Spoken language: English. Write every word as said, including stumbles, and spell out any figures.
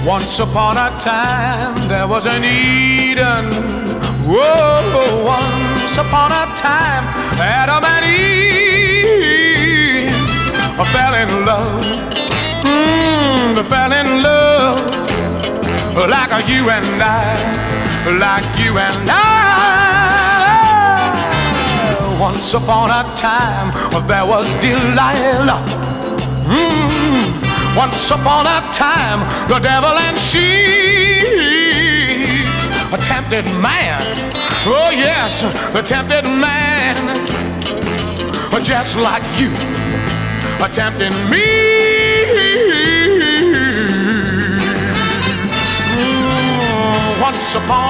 Once upon a time there was an Eden. Whoa, once upon a time Adam and Eve fell in love. Mm, fell in love like you and I, like you and I. Once upon a time there was Delilah. Mm, once upon a time the devil and she tempted man. Oh yes, tempted man, just like you tempting me. Mm, once upon